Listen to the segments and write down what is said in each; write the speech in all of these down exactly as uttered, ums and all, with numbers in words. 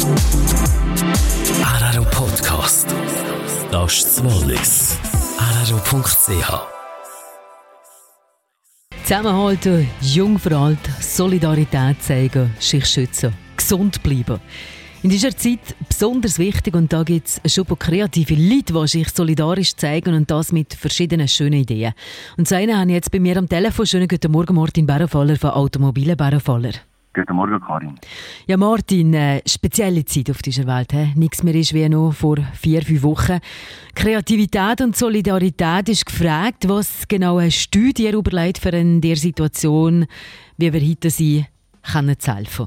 R R O Podcast. Das ist das Wallis. R R O Punkt C H. Zusammenhalten, jung für alt, Solidarität zeigen, sich schützen, gesund bleiben. In dieser Zeit besonders wichtig, und da gibt es schon kreative Leute, die sich solidarisch zeigen, und das mit verschiedenen schönen Ideen. Und so einen habe ich jetzt bei mir am Telefon. Schönen guten Morgen, Martin Bärenfaller von Automobilen Bärenfaller. Guten Morgen, Karin. Ja, Martin, äh, spezielle Zeit auf dieser Welt. He? Nichts mehr ist wie noch vor vier, fünf Wochen. Kreativität und Solidarität ist gefragt. Was genau hast du dir überlegt für in der Situation, wie wir heute sein können, zu helfen?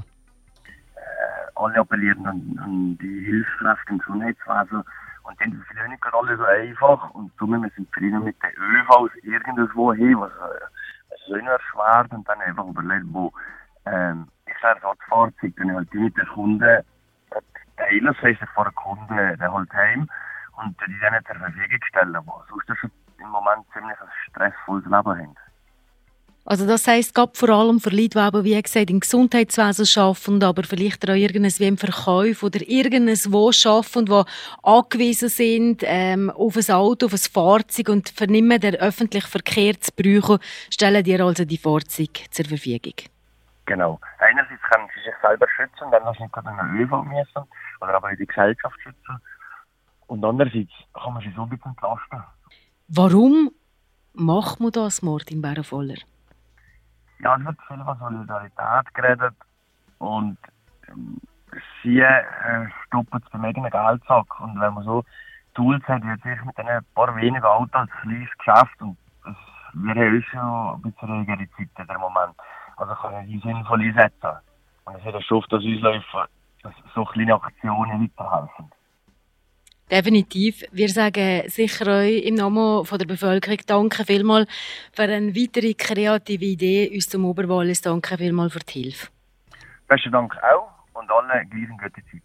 Äh, alle appellieren an, an die Hilfskräfte im Gesundheitswesen. Und dann ist es nicht alle so einfach. Und somit wir sind zufrieden mit den ÖVs irgendwo hin, was äh, so erschwert, und dann einfach überlegt, wo ähm, ich sage, Ersatzfahrzeug, dann halt die mit den Kunden teilen, das heisst, ich fahre den Kunden dann halt heim und die dann zur Verfügung stellen, was sonst schon im Moment ziemlich ein stressvolles Leben haben. Also das heisst, gerade vor allem für Leute, die eben, wie gesagt, im Gesundheitswesen arbeiten, aber vielleicht auch irgendwas wie im Verkauf oder irgendwo arbeiten, die angewiesen sind ähm, auf ein Auto, auf ein Fahrzeug und für nicht mehr den öffentlichen Verkehr zu brauchen, stellen dir also die Fahrzeuge zur Verfügung. Genau. Einerseits können sie sich selber schützen und dann noch nicht gerade in den ÖV müssen oder aber in die Gesellschaft schützen. Und andererseits kann man sich so ein bisschen entlasten. Warum macht man das, Martin Bärenfaller? Ja, es wird viel von Solidarität geredet und ähm, sie äh, stoppen es beim eigenen Geldsack. Und wenn man so Tools hat, wie sich mit ein paar wenigen Autos als kleines Geschäft, und es wäre ja schon ein bisschen ruhigere Zeit in dem Moment. Also kann ich die sinnvoll einsetzen. Und es wird schon auf das Auslaufen, dass so kleine Aktionen weiterhelfen. Definitiv. Wir sagen sicher euch im Namen von der Bevölkerung danke vielmals für eine weitere kreative Idee uns zum Oberwallis. Danke vielmals für die Hilfe. Besten Dank auch und allen gleich eine gute Zeit.